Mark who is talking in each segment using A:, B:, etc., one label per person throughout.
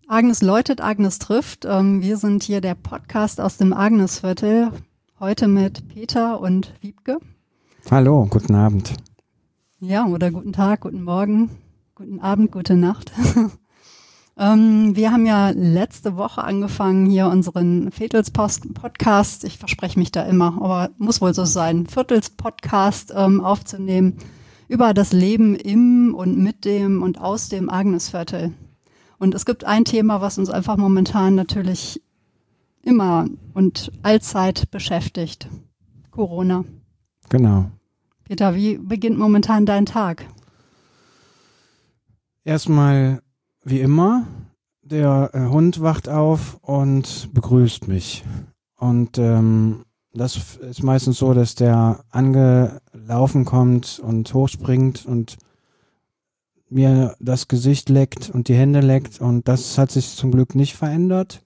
A: Agnes läutet, Agnes trifft. Wir sind hier der Podcast aus dem Agnesviertel. Heute mit Peter und Wiebke.
B: Hallo, guten Abend.
A: Ja, oder guten Tag, guten Morgen, guten Abend, gute Nacht. Wir haben ja letzte Woche angefangen, hier unseren Viertels-Podcast, ich verspreche mich da immer, aber muss wohl so sein, Viertels-Podcast aufzunehmen über das Leben im und mit dem und aus dem Agnesviertel. Und es gibt ein Thema, was uns einfach momentan natürlich immer und allzeit beschäftigt. Corona.
B: Genau.
A: Peter, wie beginnt momentan dein Tag?
B: Erstmal wie immer, der Hund wacht auf und begrüßt mich. Und das ist meistens so, dass der angelaufen kommt und hochspringt und mir das Gesicht leckt und die Hände leckt. Und das hat sich zum Glück nicht verändert.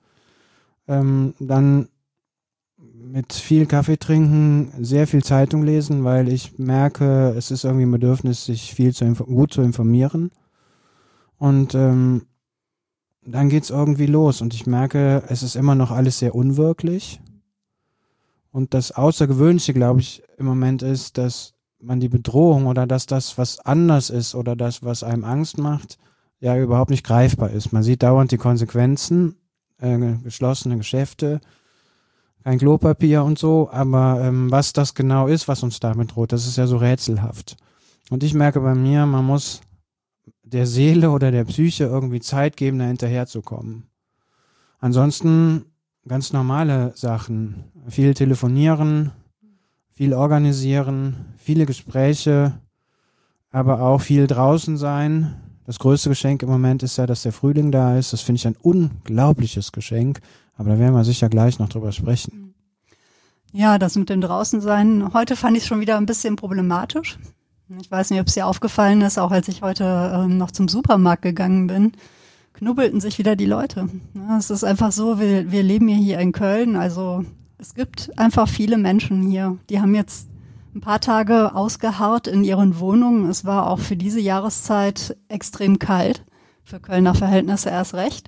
B: Dann mit viel Kaffee trinken, sehr viel Zeitung lesen, weil ich merke, es ist irgendwie ein Bedürfnis, sich gut zu informieren. Und dann geht's irgendwie los und ich merke, es ist immer noch alles sehr unwirklich. Und das Außergewöhnliche, glaube ich, im Moment ist, dass man die Bedrohung oder dass das, was anders ist oder das, was einem Angst macht, ja überhaupt nicht greifbar ist. Man sieht dauernd die Konsequenzen, geschlossene Geschäfte, kein Klopapier und so, aber was das genau ist, was uns damit droht, das ist ja so rätselhaft. Und ich merke bei mir, man muss der Seele oder der Psyche irgendwie Zeit geben, da hinterherzukommen. Ansonsten ganz normale Sachen. Viel telefonieren, viel organisieren, viele Gespräche, aber auch viel draußen sein. Das größte Geschenk im Moment ist ja, dass der Frühling da ist. Das finde ich ein unglaubliches Geschenk, aber da werden wir sicher gleich noch drüber sprechen.
A: Ja, das mit dem Draußensein. Heute fand ich es schon wieder ein bisschen problematisch. Ich weiß nicht, ob es dir aufgefallen ist, auch als ich heute noch zum Supermarkt gegangen bin, knubbelten sich wieder die Leute. Ja, es ist einfach so, wir leben ja hier in Köln, also es gibt einfach viele Menschen hier, die haben jetzt ein paar Tage ausgeharrt in ihren Wohnungen. Es war auch für diese Jahreszeit extrem kalt, für Kölner Verhältnisse erst recht.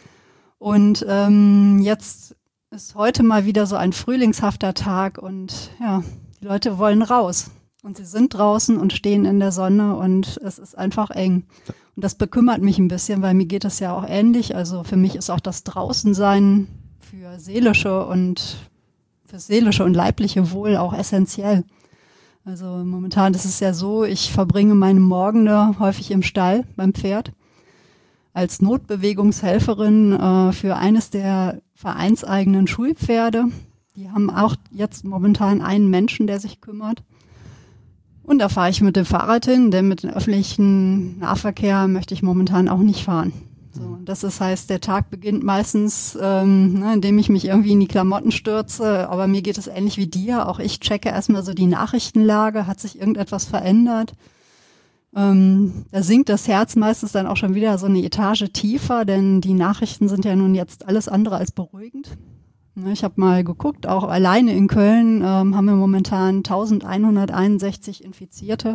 A: Und jetzt ist heute mal wieder so ein frühlingshafter Tag und ja, die Leute wollen raus. Und sie sind draußen und stehen in der Sonne und es ist einfach eng. Und das bekümmert mich ein bisschen, weil mir geht es ja auch ähnlich. Also für mich ist auch das Draußensein fürs seelische und leibliche Wohl auch essentiell. Also momentan ist es ja so, ich verbringe meine Morgende häufig im Stall beim Pferd als Notbewegungshelferin für eines der vereinseigenen Schulpferde. Die haben auch jetzt momentan einen Menschen, der sich kümmert. Und da fahre ich mit dem Fahrrad hin, denn mit dem öffentlichen Nahverkehr möchte ich momentan auch nicht fahren. So, das heißt, der Tag beginnt meistens, indem ich mich irgendwie in die Klamotten stürze. Aber mir geht es ähnlich wie dir. Auch ich checke erstmal so die Nachrichtenlage. Hat sich irgendetwas verändert? Da sinkt das Herz meistens dann auch schon wieder so eine Etage tiefer, denn die Nachrichten sind ja nun jetzt alles andere als beruhigend. Ich habe mal geguckt, auch alleine in Köln haben wir momentan 1161 Infizierte,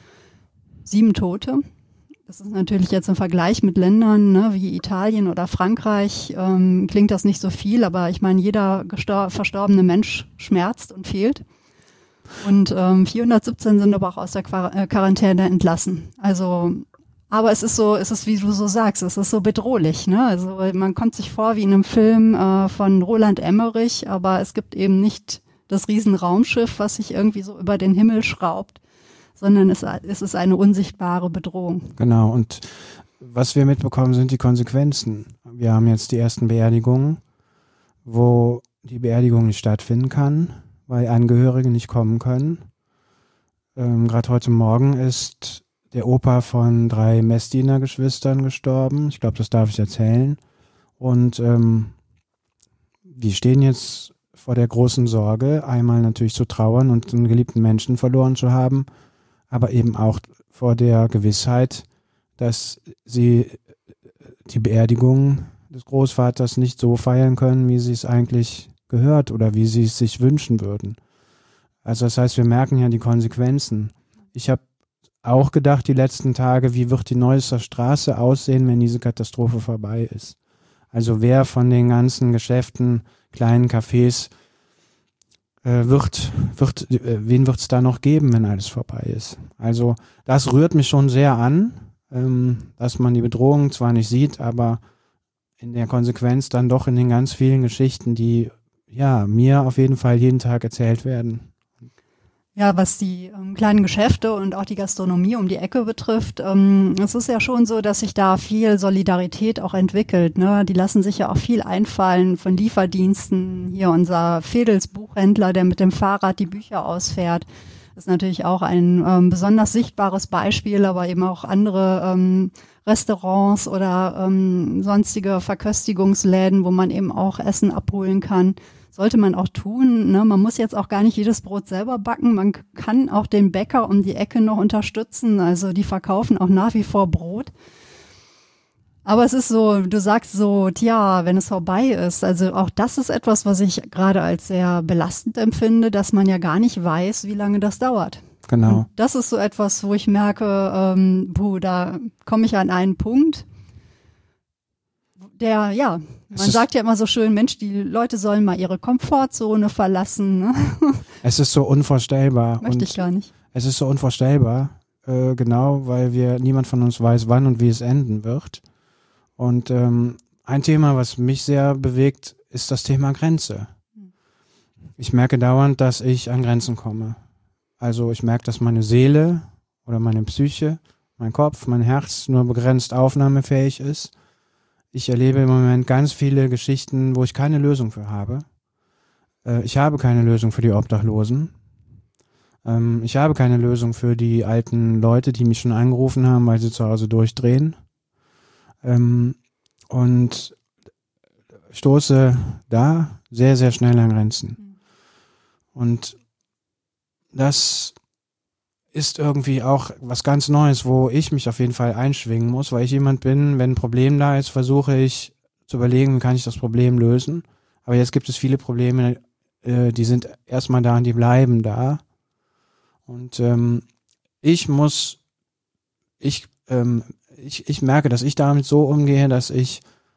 A: 7 Tote. Das ist natürlich jetzt im Vergleich mit Ländern wie Italien oder Frankreich, klingt das nicht so viel, aber ich meine, jeder verstorbene Mensch schmerzt und fehlt. Und 417 sind aber auch aus der Quarantäne entlassen. Also aber es ist wie du so sagst, es ist so bedrohlich, ne? Also man kommt sich vor wie in einem Film von Roland Emmerich, aber es gibt eben nicht das Riesenraumschiff, was sich irgendwie so über den Himmel schraubt, sondern es ist eine unsichtbare Bedrohung.
B: Genau, und was wir mitbekommen, sind die Konsequenzen. Wir haben jetzt die ersten Beerdigungen, wo die Beerdigung nicht stattfinden kann, weil Angehörige nicht kommen können. Gerade heute Morgen ist der Opa von 3 Messdienergeschwistern gestorben. Ich glaube, das darf ich erzählen. Und die stehen jetzt vor der großen Sorge, einmal natürlich zu trauern und einen geliebten Menschen verloren zu haben, aber eben auch vor der Gewissheit, dass sie die Beerdigung des Großvaters nicht so feiern können, wie sie es eigentlich gehört oder wie sie es sich wünschen würden. Also das heißt, wir merken ja die Konsequenzen. Ich habe auch gedacht die letzten Tage, wie wird die Neusser Straße aussehen, wenn diese Katastrophe vorbei ist. Also wer von den ganzen Geschäften, kleinen Cafés, wen wird es da noch geben, wenn alles vorbei ist? Also das rührt mich schon sehr an, dass man die Bedrohung zwar nicht sieht, aber in der Konsequenz dann doch in den ganz vielen Geschichten, die ja mir auf jeden Fall jeden Tag erzählt werden.
A: Ja, was die kleinen Geschäfte und auch die Gastronomie um die Ecke betrifft, es ist ja schon so, dass sich da viel Solidarität auch entwickelt. Ne? Die lassen sich ja auch viel einfallen von Lieferdiensten. Hier unser Fedels Buchhändler, der mit dem Fahrrad die Bücher ausfährt, ist natürlich auch ein besonders sichtbares Beispiel, aber eben auch andere Restaurants oder sonstige Verköstigungsläden, wo man eben auch Essen abholen kann. Sollte man auch tun. Ne? Man muss jetzt auch gar nicht jedes Brot selber backen. Man kann auch den Bäcker um die Ecke noch unterstützen. Also die verkaufen auch nach wie vor Brot. Aber es ist so, du sagst so, tja, wenn es vorbei ist. Also auch das ist etwas, was ich gerade als sehr belastend empfinde, dass man ja gar nicht weiß, wie lange das dauert.
B: Genau.
A: Und das ist so etwas, wo ich merke, da komme ich an einen Punkt, der, ja, man sagt ja immer so schön, Mensch, die Leute sollen mal ihre Komfortzone verlassen. Ne?
B: Es ist so unvorstellbar.
A: Möchte ich gar nicht.
B: Es ist so unvorstellbar, genau, weil niemand von uns weiß, wann und wie es enden wird. Und ein Thema, was mich sehr bewegt, ist das Thema Grenze. Ich merke dauernd, dass ich an Grenzen komme. Also ich merke, dass meine Seele oder meine Psyche, mein Kopf, mein Herz nur begrenzt aufnahmefähig ist. Ich erlebe im Moment ganz viele Geschichten, wo ich keine Lösung für habe. Ich habe keine Lösung für die Obdachlosen. Ich habe keine Lösung für die alten Leute, die mich schon angerufen haben, weil sie zu Hause durchdrehen. Und stoße da sehr, sehr schnell an Grenzen. Und das ist irgendwie auch was ganz Neues, wo ich mich auf jeden Fall einschwingen muss, weil ich jemand bin, wenn ein Problem da ist, versuche ich zu überlegen, wie kann ich das Problem lösen. Aber jetzt gibt es viele Probleme, die sind erstmal da und die bleiben da. Und ich merke, dass ich damit so umgehe, dass ich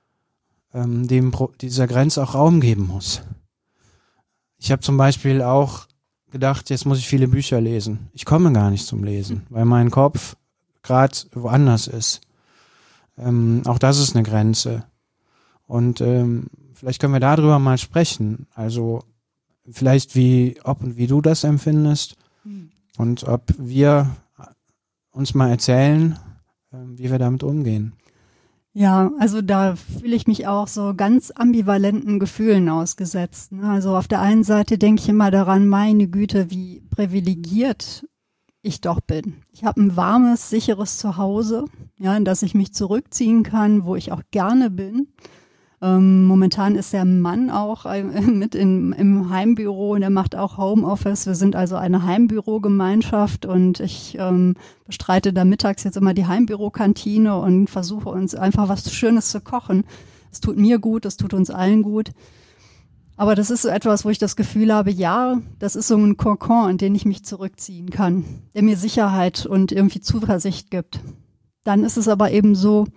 B: dieser Grenze auch Raum geben muss. Ich habe zum Beispiel auch gedacht, jetzt muss ich viele Bücher lesen. Ich komme gar nicht zum Lesen, weil mein Kopf gerade woanders ist. Auch das ist eine Grenze. Und vielleicht können wir darüber mal sprechen. Also vielleicht ob und wie du das empfindest und ob wir uns mal erzählen, wie wir damit umgehen.
A: Ja, also da fühle ich mich auch so ganz ambivalenten Gefühlen ausgesetzt. Ne? Also auf der einen Seite denke ich immer daran, meine Güte, wie privilegiert ich doch bin. Ich habe ein warmes, sicheres Zuhause, ja, in das ich mich zurückziehen kann, wo ich auch gerne bin. Momentan ist der Mann auch mit im Heimbüro und er macht auch Homeoffice. Wir sind also eine Heimbürogemeinschaft und ich bestreite da mittags jetzt immer die Heimbürokantine und versuche uns einfach was Schönes zu kochen. Es tut mir gut, es tut uns allen gut. Aber das ist so etwas, wo ich das Gefühl habe, ja, das ist so ein Kokon, in den ich mich zurückziehen kann, der mir Sicherheit und irgendwie Zuversicht gibt. Dann ist es aber eben so,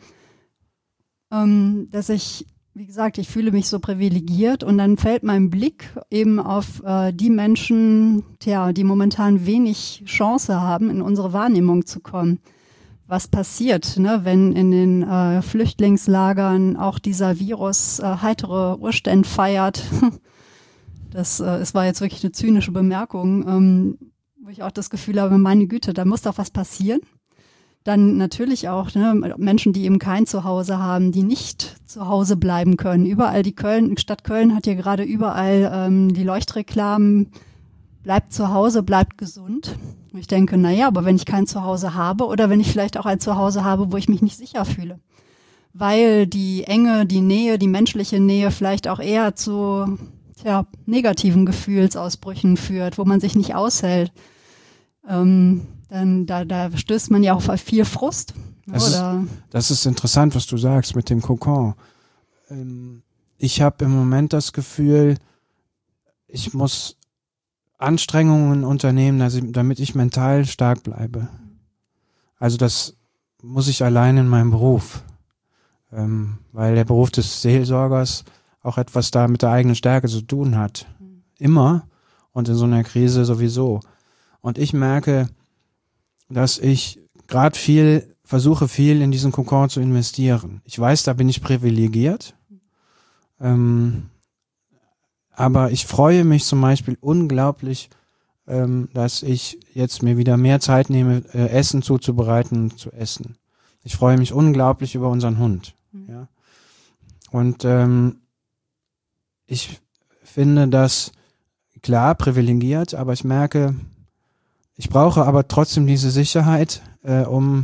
A: dass wie gesagt, ich fühle mich so privilegiert und dann fällt mein Blick eben auf die Menschen, die momentan wenig Chance haben, in unsere Wahrnehmung zu kommen. Was passiert, ne, wenn in den Flüchtlingslagern auch dieser Virus heitere Urstände feiert? Es war jetzt wirklich eine zynische Bemerkung, wo ich auch das Gefühl habe, meine Güte, da muss doch was passieren. Dann natürlich auch Menschen, die eben kein Zuhause haben, die nicht zu Hause bleiben können. Überall Stadt Köln hat ja gerade überall die Leuchtreklamen, bleibt zu Hause, bleibt gesund. Und ich denke, aber wenn ich kein Zuhause habe oder wenn ich vielleicht auch ein Zuhause habe, wo ich mich nicht sicher fühle, weil die Enge, die Nähe, die menschliche Nähe vielleicht auch eher zu negativen Gefühlsausbrüchen führt, wo man sich nicht aushält, dann da stößt man ja auch auf viel Frust.
B: Das ist interessant, was du sagst mit dem Kokon. Ich habe im Moment das Gefühl, ich muss Anstrengungen unternehmen, damit ich mental stark bleibe. Also das muss ich allein in meinem Beruf. weil der Beruf des Seelsorgers auch etwas da mit der eigenen Stärke zu tun hat. Immer und in so einer Krise sowieso. Und ich merke, dass ich gerade versuche viel in diesen Kokon zu investieren. Ich weiß, da bin ich privilegiert. Aber ich freue mich zum Beispiel unglaublich, dass ich jetzt mir wieder mehr Zeit nehme, Essen zuzubereiten und zu essen. Ich freue mich unglaublich über unseren Hund. Ja. Und ich finde das klar privilegiert, aber ich merke, ich brauche aber trotzdem diese Sicherheit, um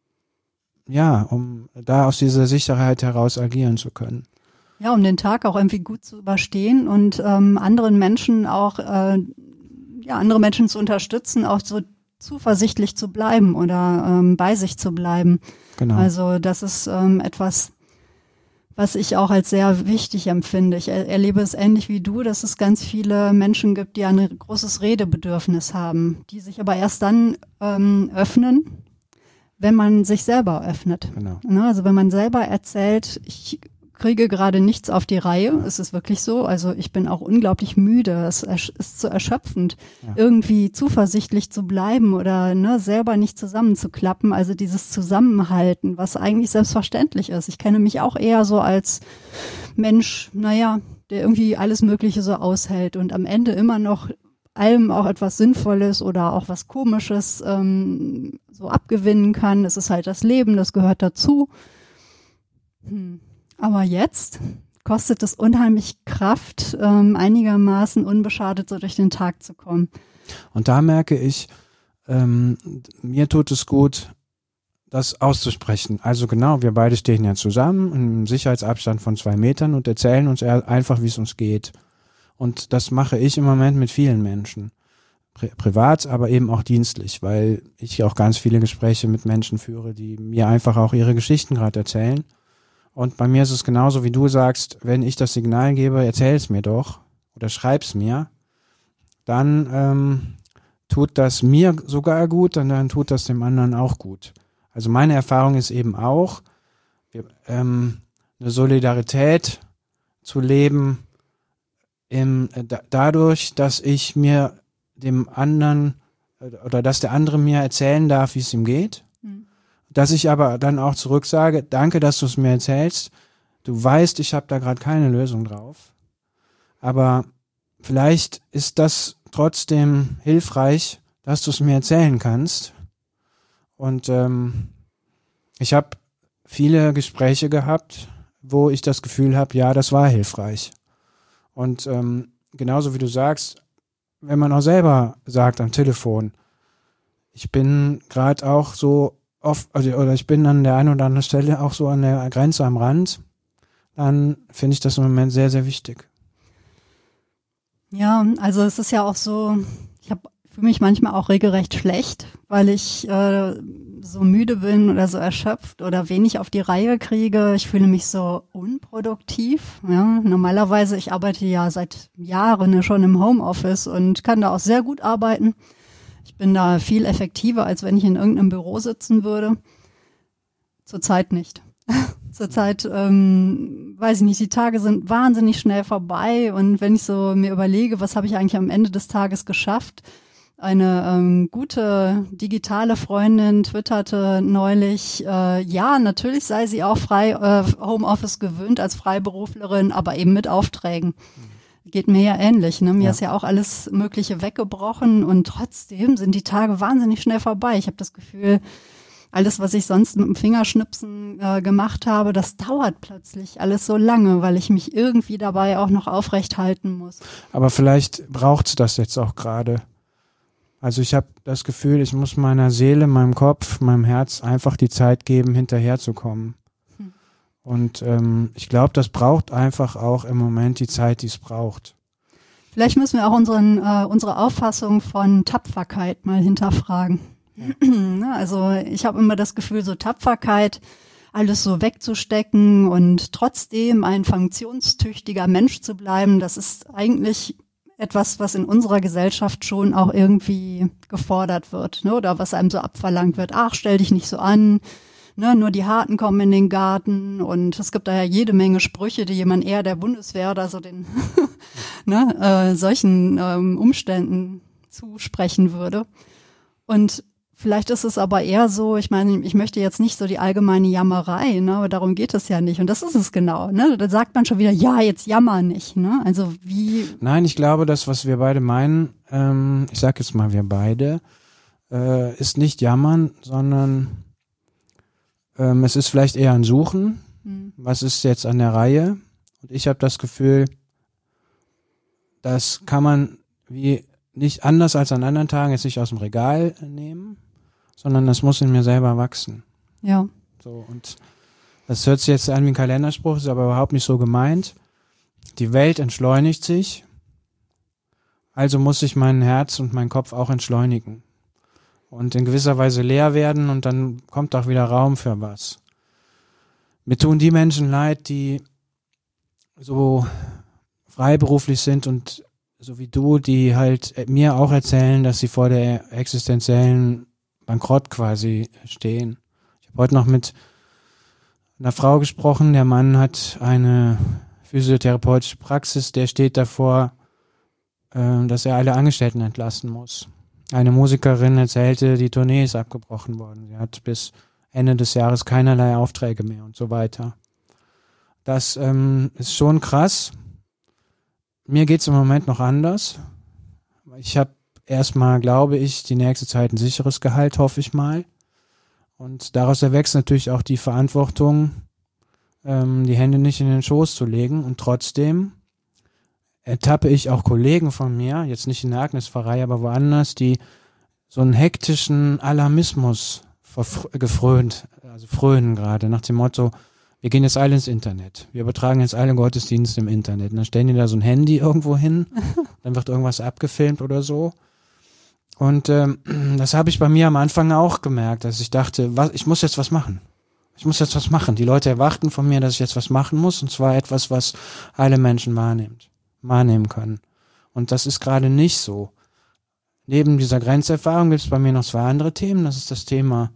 B: da aus dieser Sicherheit heraus agieren zu können.
A: Ja, um den Tag auch irgendwie gut zu überstehen und anderen Menschen auch, andere Menschen zu unterstützen, auch so zuversichtlich zu bleiben oder bei sich zu bleiben.
B: Genau.
A: Also das ist etwas, was ich auch als sehr wichtig empfinde. Ich erlebe es ähnlich wie du, dass es ganz viele Menschen gibt, die ein großes Redebedürfnis haben, die sich aber erst dann öffnen, wenn man sich selber öffnet.
B: Genau.
A: Also wenn man selber erzählt, ich kriege gerade nichts auf die Reihe, es ist wirklich so, also ich bin auch unglaublich müde, es ist so erschöpfend, irgendwie zuversichtlich zu bleiben oder selber nicht zusammenzuklappen, also dieses Zusammenhalten, was eigentlich selbstverständlich ist. Ich kenne mich auch eher so als Mensch, der irgendwie alles Mögliche so aushält und am Ende immer noch allem auch etwas Sinnvolles oder auch was Komisches so abgewinnen kann. Es ist halt das Leben, das gehört dazu. Aber jetzt kostet es unheimlich Kraft, einigermaßen unbeschadet so durch den Tag zu kommen.
B: Und da merke ich, mir tut es gut, das auszusprechen. Also genau, wir beide stehen ja zusammen im Sicherheitsabstand von 2 Metern und erzählen uns einfach, wie es uns geht. Und das mache ich im Moment mit vielen Menschen. Privat, aber eben auch dienstlich, weil ich auch ganz viele Gespräche mit Menschen führe, die mir einfach auch ihre Geschichten gerade erzählen. Und bei mir ist es genauso, wie du sagst, wenn ich das Signal gebe, erzähl es mir doch oder schreib's mir, dann tut das mir sogar gut und dann tut das dem anderen auch gut. Also meine Erfahrung ist eben auch, eine Solidarität zu leben, dadurch, dass ich mir dem anderen oder dass der andere mir erzählen darf, wie es ihm geht. Dass ich aber dann auch zurück sage, danke, dass du es mir erzählst. Du weißt, ich habe da gerade keine Lösung drauf. Aber vielleicht ist das trotzdem hilfreich, dass du es mir erzählen kannst. Und ich habe viele Gespräche gehabt, wo ich das Gefühl habe, ja, das war hilfreich. Und genauso wie du sagst, wenn man auch selber sagt am Telefon, ich bin gerade auch so oft, oder ich bin an der einen oder anderen Stelle auch so an der Grenze am Rand, dann finde ich das im Moment sehr, sehr wichtig.
A: Ja, also es ist ja auch so, ich fühle mich manchmal auch regelrecht schlecht, weil ich so müde bin oder so erschöpft oder wenig auf die Reihe kriege. Ich fühle mich so unproduktiv. Ja. Normalerweise, ich arbeite ja seit Jahren schon im Homeoffice und kann da auch sehr gut arbeiten. Ich bin da viel effektiver, als wenn ich in irgendeinem Büro sitzen würde. Zurzeit nicht. Zurzeit, weiß ich nicht, die Tage sind wahnsinnig schnell vorbei und wenn ich so mir überlege, was habe ich eigentlich am Ende des Tages geschafft? Eine gute digitale Freundin twitterte neulich, ja, natürlich sei sie auch Homeoffice gewöhnt als Freiberuflerin, aber eben mit Aufträgen. Geht mir ja ähnlich, ne? Mir ist ja auch alles Mögliche weggebrochen und trotzdem sind die Tage wahnsinnig schnell vorbei. Ich habe das Gefühl, alles, was ich sonst mit dem Fingerschnipsen gemacht habe, das dauert plötzlich alles so lange, weil ich mich irgendwie dabei auch noch aufrecht halten muss.
B: Aber vielleicht braucht's das jetzt auch gerade. Also ich habe das Gefühl, ich muss meiner Seele, meinem Kopf, meinem Herz einfach die Zeit geben, hinterherzukommen. Und ich glaube, das braucht einfach auch im Moment die Zeit, die es braucht.
A: Vielleicht müssen wir auch unsere Auffassung von Tapferkeit mal hinterfragen. Ja. Also ich habe immer das Gefühl, so Tapferkeit, alles so wegzustecken und trotzdem ein funktionstüchtiger Mensch zu bleiben, das ist eigentlich etwas, was in unserer Gesellschaft schon auch irgendwie gefordert wird, ne? Oder was einem so abverlangt wird. Ach, stell dich nicht so an. ne, nur die Harten kommen in den Garten und es gibt da ja jede Menge Sprüche, die jemand eher der Bundeswehr oder so den ne, solchen Umständen zusprechen würde. Und vielleicht ist es aber eher so, ich meine, ich möchte jetzt nicht so die allgemeine Jammerei, ne, aber darum geht es ja nicht. Und das ist es genau, ne? Da sagt man schon wieder, ja, jetzt jammer nicht, ne? Also wie...
B: Nein, ich glaube, das, was wir beide meinen, ich sag jetzt mal wir beide, ist nicht jammern, sondern es ist vielleicht eher ein Suchen. Was ist jetzt an der Reihe? Und ich habe das Gefühl, das kann man wie nicht anders als an anderen Tagen jetzt nicht aus dem Regal nehmen, sondern das muss in mir selber wachsen.
A: Ja.
B: So, und das hört sich jetzt an wie ein Kalenderspruch, ist aber überhaupt nicht so gemeint. Die Welt entschleunigt sich, also muss ich mein Herz und mein Kopf auch entschleunigen und in gewisser Weise leer werden und dann kommt auch wieder Raum für was. Mir tun die Menschen leid, die so freiberuflich sind und so wie du, die halt mir auch erzählen, dass sie vor der existenziellen Bankrott quasi stehen. Ich habe heute noch mit einer Frau gesprochen, der Mann hat eine physiotherapeutische Praxis, der steht davor, dass er alle Angestellten entlassen muss. Eine Musikerin erzählte, die Tournee ist abgebrochen worden. Sie hat bis Ende des Jahres keinerlei Aufträge mehr und so weiter. Das ist schon krass. Mir geht's im Moment noch anders. Ich habe erstmal, glaube ich, die nächste Zeit ein sicheres Gehalt, hoffe ich mal. Und daraus erwächst natürlich auch die Verantwortung, die Hände nicht in den Schoß zu legen. Und trotzdem ertappe ich auch Kollegen von mir, jetzt nicht in der Agnes-Pfarrei, aber woanders, die so einen hektischen Alarmismus frönen gerade, nach dem Motto, wir gehen jetzt alle ins Internet. Wir übertragen jetzt alle Gottesdienste im Internet. Und dann stellen die da so ein Handy irgendwo hin, dann wird irgendwas abgefilmt oder so. Und das habe ich bei mir am Anfang auch gemerkt, dass ich dachte, ich muss jetzt was machen. Ich muss jetzt was machen. Die Leute erwarten von mir, dass ich jetzt was machen muss, und zwar etwas, was alle Menschen wahrnehmen können. Und das ist gerade nicht so. Neben dieser Grenzerfahrung gibt es bei mir noch zwei andere Themen. Das ist das Thema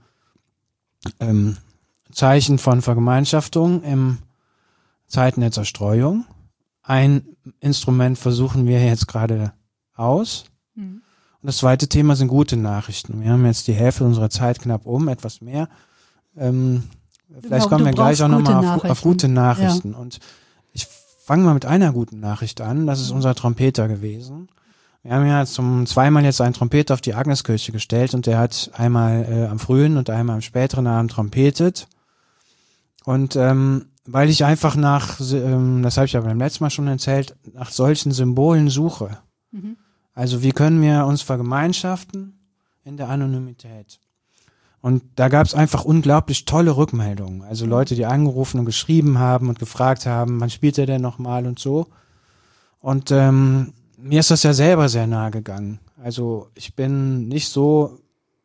B: Zeichen von Vergemeinschaftung in Zeiten der Zerstreuung. Ein Instrument versuchen wir jetzt gerade aus. Und das zweite Thema sind gute Nachrichten. Wir haben jetzt die Hälfte unserer Zeit knapp etwas mehr. Vielleicht kommen wir gleich auch nochmal auf gute Nachrichten. Ja. Und ich fange mal mit einer guten Nachricht an. Das ist unser Trompeter gewesen. Wir haben ja zweimal jetzt einen Trompeter auf die Agneskirche gestellt und der hat einmal am frühen und einmal am späteren Abend trompetet. Und weil ich einfach das habe ich ja beim letzten Mal schon erzählt, nach solchen Symbolen suche. Also wie können wir uns vergemeinschaften in der Anonymität? Und da gab es einfach unglaublich tolle Rückmeldungen. Also Leute, die angerufen und geschrieben haben und gefragt haben, wann spielt er denn nochmal und so. Und mir ist das ja selber sehr nahe gegangen. Also ich bin nicht so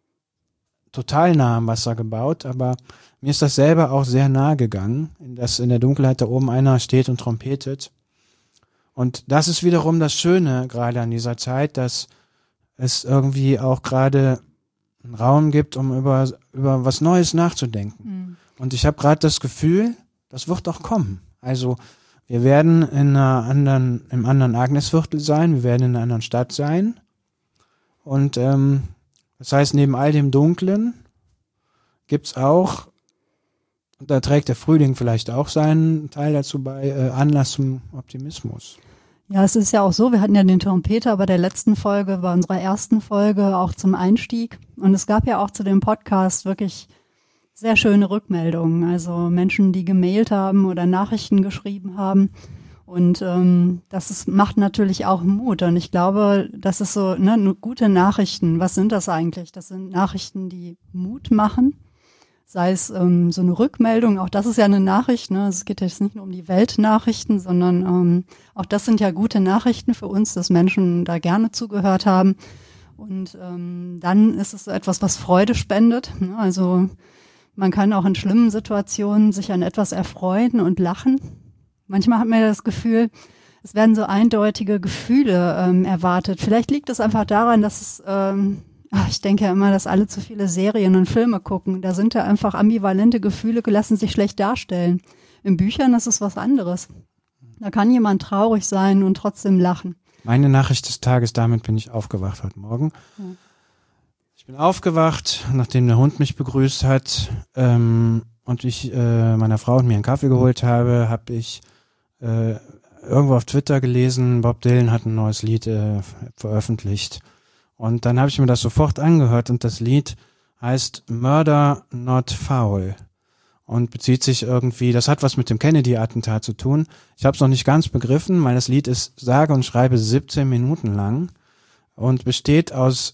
B: total nah am Wasser gebaut, aber mir ist das selber auch sehr nahe gegangen, dass in der Dunkelheit da oben einer steht und trompetet. Und das ist wiederum das Schöne gerade an dieser Zeit, dass es irgendwie auch gerade einen Raum gibt, um über was Neues nachzudenken. Und ich habe gerade das Gefühl, das wird auch kommen. Also wir werden im anderen Agnesviertel sein, wir werden in einer anderen Stadt sein. Und das heißt, neben all dem Dunklen gibt's auch, da trägt der Frühling vielleicht auch seinen Teil dazu bei, Anlass zum Optimismus.
A: Ja, es ist ja auch so, wir hatten ja den Trompeter bei der letzten Folge, bei unserer ersten Folge auch zum Einstieg. Und es gab ja auch zu dem Podcast wirklich sehr schöne Rückmeldungen. Also Menschen, die gemailt haben oder Nachrichten geschrieben haben. Und macht natürlich auch Mut. Und ich glaube, das ist so, gute Nachrichten. Was sind das eigentlich? Das sind Nachrichten, die Mut machen. Sei es so eine Rückmeldung, auch das ist ja eine Nachricht, ne? Es geht jetzt nicht nur um die Weltnachrichten, sondern auch das sind ja gute Nachrichten für uns, dass Menschen da gerne zugehört haben. Und dann ist es so etwas, was Freude spendet, ne? Also man kann auch in schlimmen Situationen sich an etwas erfreuen und lachen. Manchmal hat man ja das Gefühl, es werden so eindeutige Gefühle erwartet. Vielleicht liegt es einfach daran, dass es Ich denke ja immer, dass alle zu viele Serien und Filme gucken. Da sind ja einfach ambivalente Gefühle, lassen sich schlecht darstellen. In Büchern ist es was anderes. Da kann jemand traurig sein und trotzdem lachen.
B: Meine Nachricht des Tages, damit bin ich aufgewacht heute Morgen. Ja. Ich bin aufgewacht, nachdem der Hund mich begrüßt hat und ich meiner Frau und mir einen Kaffee geholt habe ich irgendwo auf Twitter gelesen, Bob Dylan hat ein neues Lied veröffentlicht. Und dann habe ich mir das sofort angehört und das Lied heißt Murder Not Foul und bezieht sich irgendwie, das hat was mit dem Kennedy-Attentat zu tun. Ich habe es noch nicht ganz begriffen, weil das Lied ist sage und schreibe 17 Minuten lang und besteht aus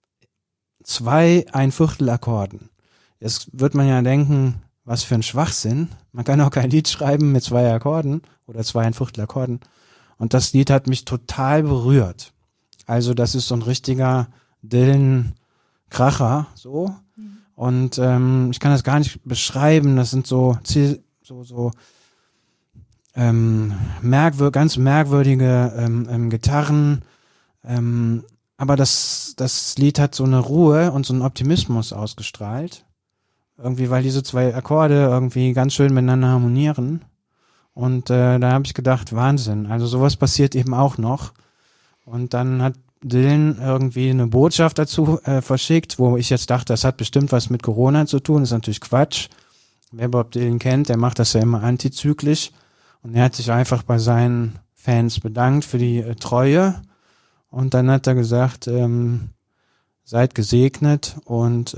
B: 2 1/4-Akkorden. Jetzt wird man ja denken, was für ein Schwachsinn. Man kann auch kein Lied schreiben mit 2 Akkorden oder 2 1/4-Akkorden. Und das Lied hat mich total berührt. Also das ist so ein richtiger Dylan-Kracher, so. Und ich kann das gar nicht beschreiben. Das sind ganz merkwürdige Gitarren. Aber das Lied hat so eine Ruhe und so einen Optimismus ausgestrahlt. Irgendwie, weil diese 2 Akkorde irgendwie ganz schön miteinander harmonieren. Und da habe ich gedacht, Wahnsinn. Also sowas passiert eben auch noch. Und dann hat Dylan irgendwie eine Botschaft dazu verschickt, wo ich jetzt dachte, das hat bestimmt was mit Corona zu tun. Das ist natürlich Quatsch. Wer Bob Dylan kennt, der macht das ja immer antizyklisch. Und er hat sich einfach bei seinen Fans bedankt für die Treue. Und dann hat er gesagt, seid gesegnet und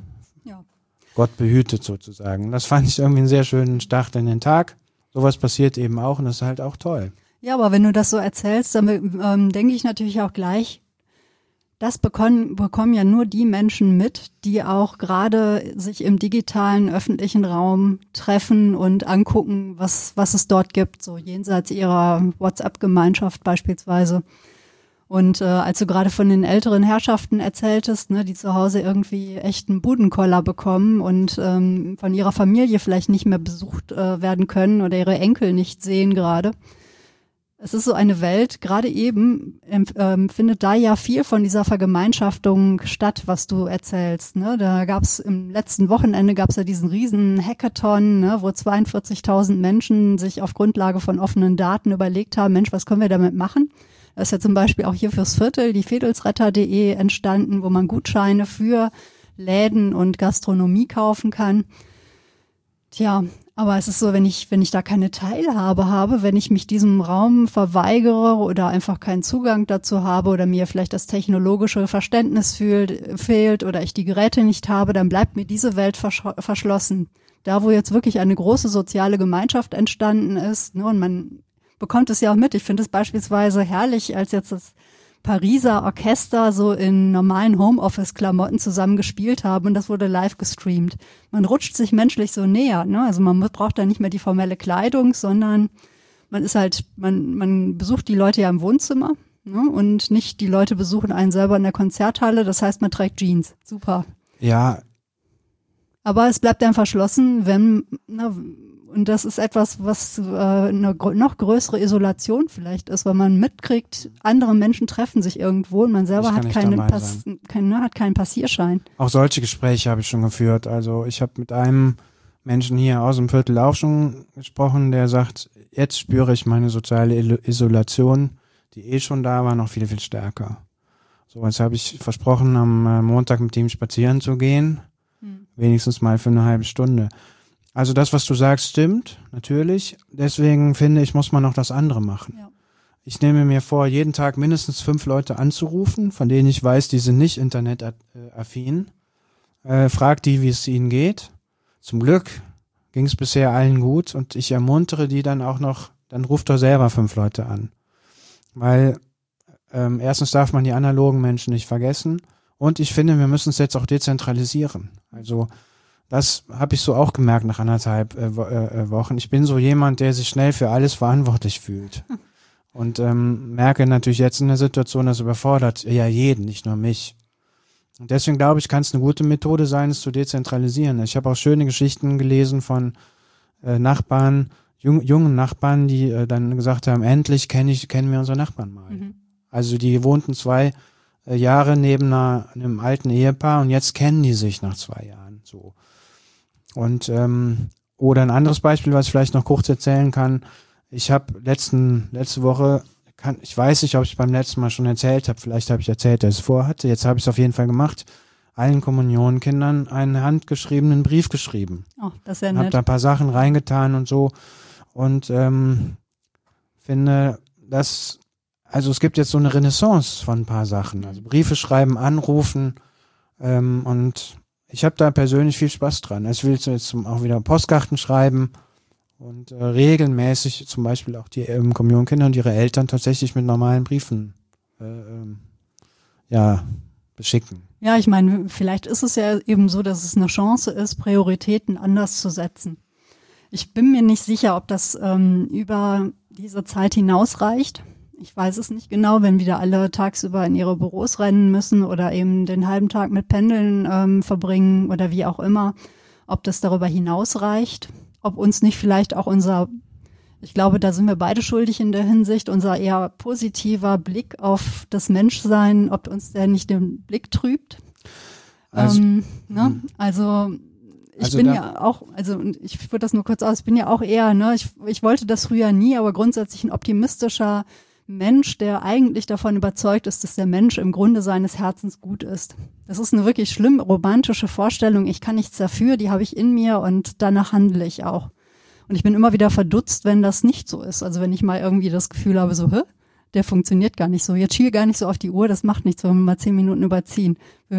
B: Gott behütet sozusagen. Das fand ich irgendwie einen sehr schönen Start in den Tag. Sowas passiert eben auch und das ist halt auch toll.
A: Ja, aber wenn du das so erzählst, dann denke ich natürlich auch gleich, das bekommen ja nur die Menschen mit, die auch gerade sich im digitalen öffentlichen Raum treffen und angucken, was es dort gibt, so jenseits ihrer WhatsApp-Gemeinschaft beispielsweise. Und als du gerade von den älteren Herrschaften erzähltest, ne, die zu Hause irgendwie echt einen Budenkoller bekommen und von ihrer Familie vielleicht nicht mehr besucht werden können oder ihre Enkel nicht sehen gerade. Es ist so eine Welt, gerade eben findet da ja viel von dieser Vergemeinschaftung statt, was du erzählst. Ne? Da gab's im letzten Wochenende ja diesen riesen Hackathon, ne, wo 42.000 Menschen sich auf Grundlage von offenen Daten überlegt haben, Mensch, was können wir damit machen? Da ist ja zum Beispiel auch hier fürs Viertel die Fädelsretter.de entstanden, wo man Gutscheine für Läden und Gastronomie kaufen kann. Tja, aber es ist so, wenn ich da keine Teilhabe habe, wenn ich mich diesem Raum verweigere oder einfach keinen Zugang dazu habe oder mir vielleicht das technologische Verständnis fehlt oder ich die Geräte nicht habe, dann bleibt mir diese Welt verschlossen. Da, wo jetzt wirklich eine große soziale Gemeinschaft entstanden ist, ne, und man bekommt es ja auch mit. Ich finde es beispielsweise herrlich, als jetzt das Pariser Orchester so in normalen Homeoffice-Klamotten zusammen gespielt haben und das wurde live gestreamt. Man rutscht sich menschlich so näher, ne? Also man braucht da nicht mehr die formelle Kleidung, sondern man ist halt, man besucht die Leute ja im Wohnzimmer, ne? Und nicht die Leute besuchen einen selber in der Konzerthalle. Das heißt, man trägt Jeans. Super.
B: Ja.
A: Aber es bleibt dann verschlossen, und das ist etwas, was eine noch größere Isolation vielleicht ist, weil man mitkriegt, andere Menschen treffen sich irgendwo und man selber hat keinen Passierschein.
B: Auch solche Gespräche habe ich schon geführt. Also ich habe mit einem Menschen hier aus dem Viertel auch schon gesprochen, der sagt, jetzt spüre ich meine soziale Isolation, die schon da war, noch viel, viel stärker. So, jetzt habe ich versprochen, am Montag mit ihm spazieren zu gehen, wenigstens mal für eine halbe Stunde. Also das, was du sagst, stimmt, natürlich. Deswegen finde ich, muss man noch das andere machen. Ja. Ich nehme mir vor, jeden Tag mindestens 5 Leute anzurufen, von denen ich weiß, die sind nicht internetaffin. Frag die, wie es ihnen geht. Zum Glück ging es bisher allen gut und ich ermuntere die dann auch noch, dann ruft doch selber 5 Leute an. Weil erstens darf man die analogen Menschen nicht vergessen und ich finde, wir müssen es jetzt auch dezentralisieren. Also das habe ich so auch gemerkt nach 1,5 Wochen. Ich bin so jemand, der sich schnell für alles verantwortlich fühlt. Und merke natürlich jetzt in der Situation, das überfordert ja jeden, nicht nur mich. Und deswegen glaube ich, kann es eine gute Methode sein, es zu dezentralisieren. Ich habe auch schöne Geschichten gelesen von Nachbarn, jungen Nachbarn, die dann gesagt haben, endlich kennen wir unsere Nachbarn mal. Mhm. Also die wohnten 2 Jahre neben einem alten Ehepaar und jetzt kennen die sich nach 2 Jahren so. Und oder ein anderes Beispiel, was ich vielleicht noch kurz erzählen kann. Ich habe letzte Woche, ich weiß nicht, ob ich beim letzten Mal schon erzählt habe, vielleicht habe ich erzählt, dass ich es vorhatte, jetzt habe ich es auf jeden Fall gemacht, allen Kommunionkindern einen handgeschriebenen Brief geschrieben.
A: Oh, das ist ja nett.
B: Habe da ein paar Sachen reingetan und so und finde, also es gibt jetzt so eine Renaissance von ein paar Sachen, also Briefe schreiben, anrufen und ich habe da persönlich viel Spaß dran. Also ich will jetzt auch wieder Postkarten schreiben und regelmäßig zum Beispiel auch die Kommunionkinder und ihre Eltern tatsächlich mit normalen Briefen beschicken.
A: Ja, ich meine, vielleicht ist es ja eben so, dass es eine Chance ist, Prioritäten anders zu setzen. Ich bin mir nicht sicher, ob das über diese Zeit hinausreicht. Ich weiß es nicht genau, wenn wieder alle tagsüber in ihre Büros rennen müssen oder eben den halben Tag mit Pendeln verbringen oder wie auch immer, ob das darüber hinausreicht, ob uns nicht vielleicht auch ich glaube, da sind wir beide schuldig in der Hinsicht, unser eher positiver Blick auf das Menschsein, ob uns der nicht den Blick trübt. Ich bin ja auch, also ich führe das nur kurz aus, ich bin ja auch eher, ich wollte das früher nie, aber grundsätzlich ein optimistischer Mensch, der eigentlich davon überzeugt ist, dass der Mensch im Grunde seines Herzens gut ist. Das ist eine wirklich schlimm romantische Vorstellung. Ich kann nichts dafür, die habe ich in mir und danach handle ich auch. Und ich bin immer wieder verdutzt, wenn das nicht so ist. Also wenn ich mal irgendwie das Gefühl habe, so, der funktioniert gar nicht so. Jetzt schiel gar nicht so auf die Uhr, das macht nichts, wenn wir mal 10 Minuten überziehen.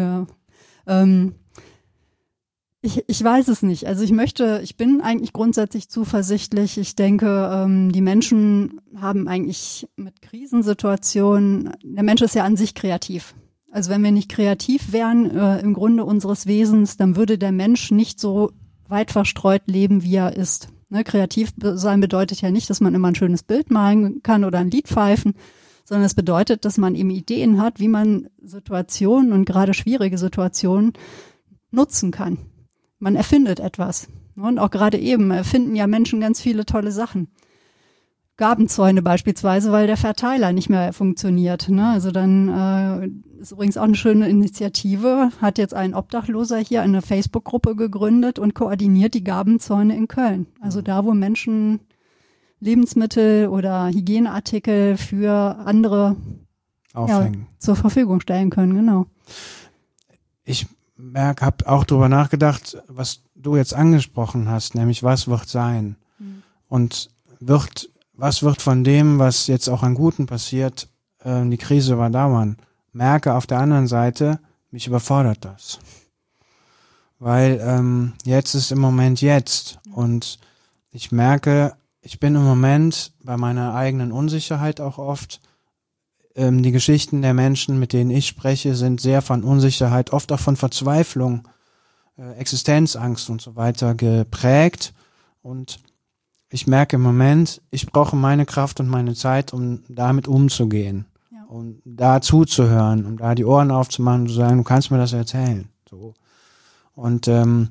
A: Ich weiß es nicht. Also ich bin eigentlich grundsätzlich zuversichtlich. Ich denke, die Menschen haben eigentlich mit Krisensituationen, der Mensch ist ja an sich kreativ. Also wenn wir nicht kreativ wären im Grunde unseres Wesens, dann würde der Mensch nicht so weit verstreut leben, wie er ist. Ne, kreativ sein bedeutet ja nicht, dass man immer ein schönes Bild malen kann oder ein Lied pfeifen, sondern es bedeutet, dass man eben Ideen hat, wie man Situationen und gerade schwierige Situationen nutzen kann. Man erfindet etwas. Und auch gerade eben erfinden ja Menschen ganz viele tolle Sachen. Gabenzäune beispielsweise, weil der Verteiler nicht mehr funktioniert. Ne? Also dann ist übrigens auch eine schöne Initiative, hat jetzt ein Obdachloser hier eine Facebook-Gruppe gegründet und koordiniert die Gabenzäune in Köln. Also da, wo Menschen Lebensmittel oder Hygieneartikel für andere zur Verfügung stellen können, genau.
B: Ich habe auch drüber nachgedacht, was du jetzt angesprochen hast, nämlich was wird sein? Und was wird von dem, was jetzt auch an Guten passiert, die Krise überdauern? Merke auf der anderen Seite, mich überfordert das. Weil jetzt ist im Moment jetzt. Und ich merke, ich bin im Moment bei meiner eigenen Unsicherheit auch oft. Die Geschichten der Menschen, mit denen ich spreche, sind sehr von Unsicherheit, oft auch von Verzweiflung, Existenzangst und so weiter geprägt. Und ich merke im Moment, ich brauche meine Kraft und meine Zeit, um damit umzugehen. Ja. Um da zuzuhören, um da die Ohren aufzumachen und zu sagen, du kannst mir das erzählen. So. Und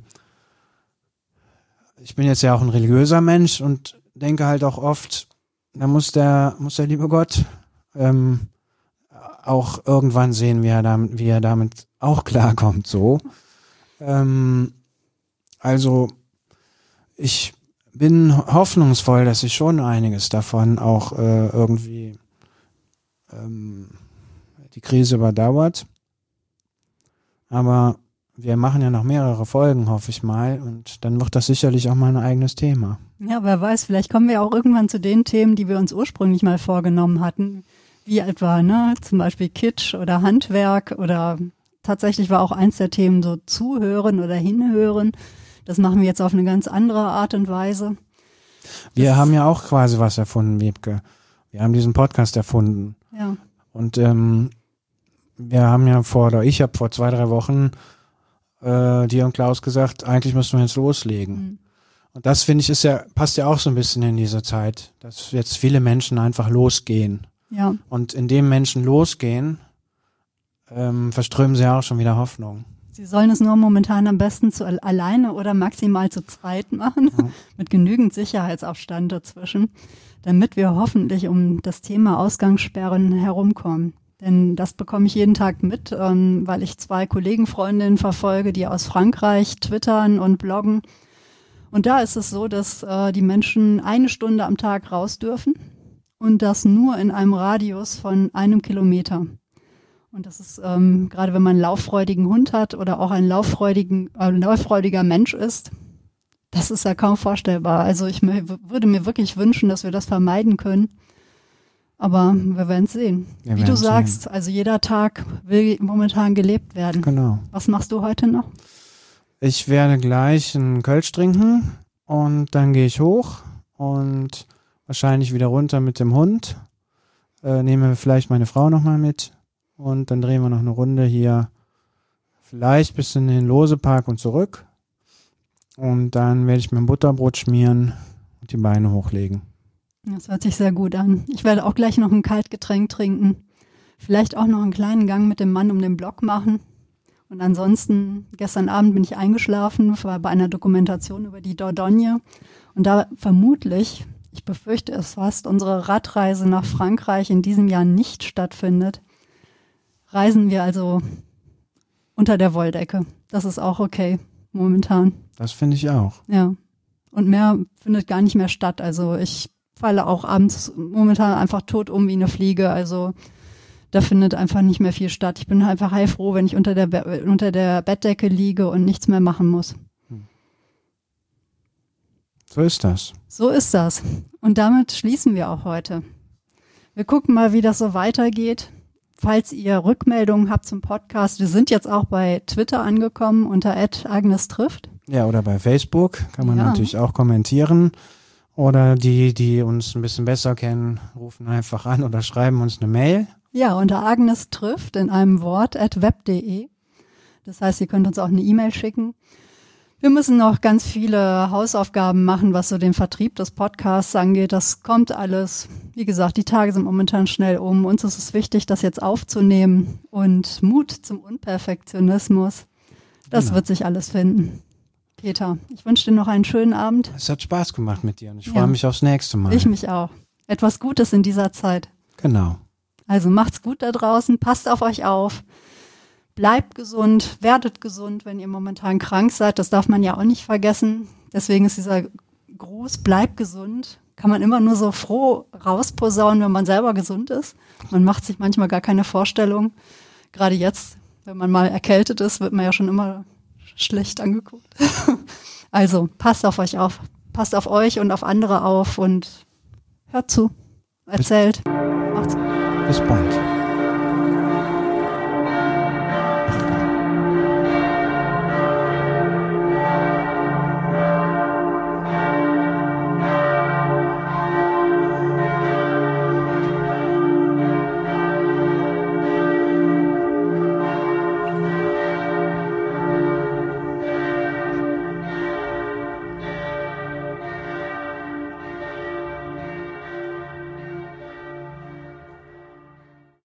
B: ich bin jetzt ja auch ein religiöser Mensch und denke halt auch oft, da muss der liebe Gott auch irgendwann sehen, wie er damit auch klarkommt. So. Also ich bin hoffnungsvoll, dass sich schon einiges davon auch irgendwie die Krise überdauert. Aber wir machen ja noch mehrere Folgen, hoffe ich mal. Und dann wird das sicherlich auch mal ein eigenes Thema.
A: Ja, wer weiß, vielleicht kommen wir auch irgendwann zu den Themen, die wir uns ursprünglich mal vorgenommen hatten. Wie etwa, zum Beispiel Kitsch oder Handwerk oder tatsächlich war auch eins der Themen so Zuhören oder Hinhören. Das machen wir jetzt auf eine ganz andere Art und Weise.
B: Wir haben ja auch quasi was erfunden, Wiebke. Wir haben diesen Podcast erfunden.
A: Ja.
B: Und ich habe vor 2-3 Wochen dir und Klaus gesagt, eigentlich müssen wir jetzt loslegen. Mhm. Und das, finde ich, passt ja auch so ein bisschen in diese Zeit, dass jetzt viele Menschen einfach losgehen.
A: Ja.
B: Und indem Menschen losgehen, verströmen sie auch schon wieder Hoffnung.
A: Sie sollen es nur momentan am besten alleine oder maximal zu zweit machen, mit genügend Sicherheitsabstand dazwischen, damit wir hoffentlich um das Thema Ausgangssperren herumkommen. Denn das bekomme ich jeden Tag mit, weil ich 2 Kollegenfreundinnen verfolge, die aus Frankreich twittern und bloggen. Und da ist es so, dass die Menschen 1 Stunde am Tag raus dürfen und das nur in einem Radius von 1 Kilometer. Und das ist, gerade wenn man einen lauffreudigen Hund hat oder auch ein lauffreudiger Mensch ist, das ist ja kaum vorstellbar. Also ich würde mir wirklich wünschen, dass wir das vermeiden können. Aber wir werden es sehen. Wie du sagst, also jeder Tag will momentan gelebt werden.
B: Genau.
A: Was machst du heute noch?
B: Ich werde gleich einen Kölsch trinken und dann gehe ich hoch und wahrscheinlich wieder runter mit dem Hund. Nehme vielleicht meine Frau nochmal mit und dann drehen wir noch eine Runde hier, vielleicht bis in den Losepark und zurück. Und dann werde ich mir ein Butterbrot schmieren und die Beine hochlegen.
A: Das hört sich sehr gut an. Ich werde auch gleich noch ein Kaltgetränk trinken. Vielleicht auch noch einen kleinen Gang mit dem Mann um den Block machen. Und ansonsten, gestern Abend bin ich eingeschlafen, war bei einer Dokumentation über die Dordogne. Und da vermutlich, ich befürchte es fast, unsere Radreise nach Frankreich in diesem Jahr nicht stattfindet. Reisen wir also unter der Wolldecke. Das ist auch okay, momentan.
B: Das finde ich auch.
A: Ja. Und mehr findet gar nicht mehr statt. Also ich falle auch abends momentan einfach tot um wie eine Fliege. Also da findet einfach nicht mehr viel statt. Ich bin einfach heilfroh, wenn ich unter der Bettdecke liege und nichts mehr machen muss.
B: So ist das.
A: So ist das. Und damit schließen wir auch heute. Wir gucken mal, wie das so weitergeht. Falls ihr Rückmeldungen habt zum Podcast, wir sind jetzt auch bei Twitter angekommen unter @AgnesTrifft.
B: Ja, oder bei Facebook kann man natürlich auch kommentieren. Oder die uns ein bisschen besser kennen, rufen einfach an oder schreiben uns eine Mail.
A: Ja, unter AgnesTrifft in einem Wort @web.de. Das heißt, ihr könnt uns auch eine E-Mail schicken. Wir müssen noch ganz viele Hausaufgaben machen, was so den Vertrieb des Podcasts angeht. Das kommt alles. Wie gesagt, die Tage sind momentan schnell um. Uns ist es wichtig, das jetzt aufzunehmen. Und Mut zum Unperfektionismus. Das wird sich alles finden. Peter, ich wünsche dir noch einen schönen Abend.
B: Es hat Spaß gemacht mit dir und ich freue mich aufs nächste Mal.
A: Ich mich auch. Etwas Gutes in dieser Zeit.
B: Genau.
A: Also macht's gut da draußen, passt auf euch auf. Bleibt gesund, werdet gesund, wenn ihr momentan krank seid. Das darf man ja auch nicht vergessen. Deswegen ist dieser Gruß, bleibt gesund, kann man immer nur so froh rausposaunen, wenn man selber gesund ist. Man macht sich manchmal gar keine Vorstellung. Gerade jetzt, wenn man mal erkältet ist, wird man ja schon immer schlecht angeguckt. Also passt auf euch auf. Passt auf euch und auf andere auf und hört zu. Erzählt. Macht's gut.
B: Bis bald.